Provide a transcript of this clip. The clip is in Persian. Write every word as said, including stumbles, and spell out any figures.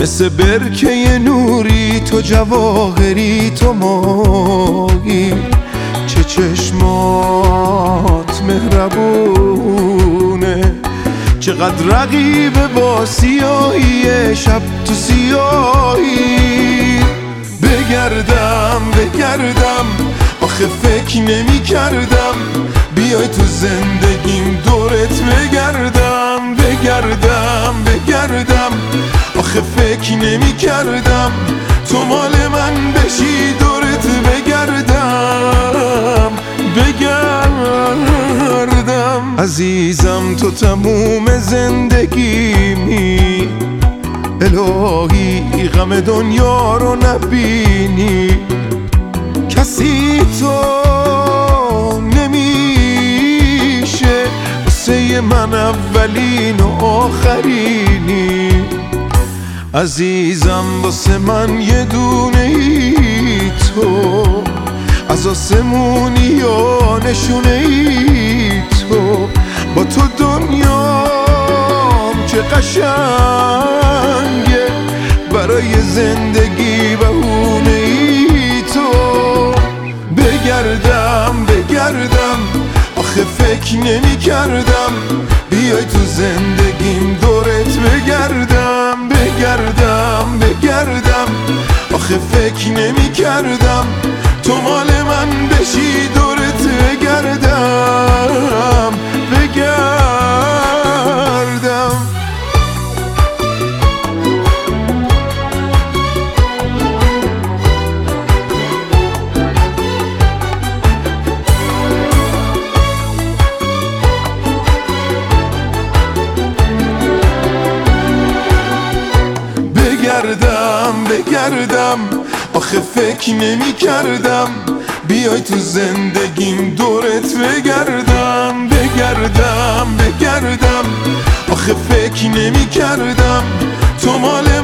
مثل برکه نوری تو جواهری تو ماهی، چه چشمات مهربونه، چقدر رقیبه با سیاهی شب تو سیاهی. بگردم بگردم آخه فکر نمی کردم بیای تو زندگیم دورت بگردم. بگردم بگردم آخه فکر نمی کردم تو مال من بشی دورت بگردم. بگردم عزیزم تو تموم زندگیمی، الهی غم دنیا رو نبینی، کسی تو نمیشه واسه من اولین و آخرینی. عزیزم واسه من یه دونه ای تو، از آسمونی یا نشونه ای تو، با تو دنیام چه قشنگه، برای زندگی بهونه ای تو. بگردم بگردم آخه فکر نمی کردم بیای تو زندگیم دورت بگردم. بگردم بگردم آخه فکر نمی کردم تو مال من بشی دورت بگردم. بگردم بگردم بگردم آخه فکر نمی کردم بیای تو زندگیم دورت بگردم. بگردم بگردم آخه فکر نمی کردم تو مال